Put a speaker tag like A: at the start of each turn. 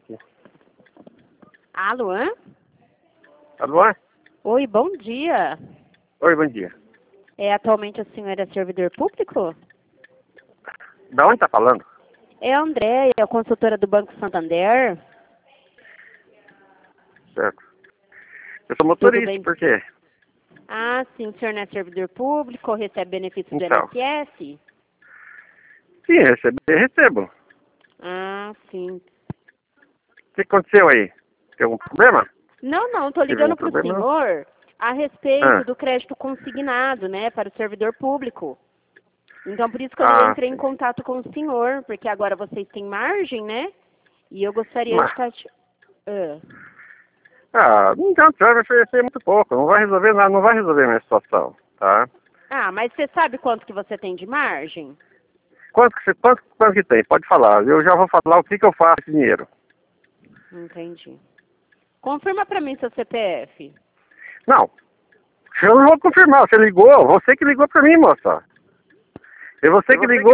A: aqui.
B: Alô?
A: Alô?
B: Oi, bom dia.
A: Oi, bom dia.
B: Atualmente a senhora é servidor público?
A: Da onde tá falando?
B: É a Andréia, consultora do Banco Santander.
A: Certo. Eu sou
B: Tudo
A: motorista,
B: bem?
A: por quê?
B: Ah, sim, o senhor não é servidor público, recebe benefício do
A: Então.
B: INSS?
A: Sim, recebo.
B: Ah, sim.
A: O que aconteceu aí? Tem algum problema?
B: Não, tô
A: Teve algum
B: ligando para o
A: problema?
B: senhor a respeito
A: Ah,
B: do crédito consignado, né, para o servidor público. Então, por isso que eu
A: ah,
B: entrei em
A: sim.
B: contato com o senhor, porque agora vocês têm margem, né? E eu gostaria de
A: Mas,
B: estar...
A: então, você vai oferecer muito pouco. Não vai resolver nada, não vai resolver a minha situação, tá?
B: Mas você sabe quanto que você tem de margem?
A: Quanto que tem? Pode falar. Eu já vou falar o que eu faço com esse dinheiro.
B: Entendi. Confirma para mim seu CPF.
A: Não, eu não vou confirmar. Você ligou, você que ligou pra mim, moça. É você que ligou.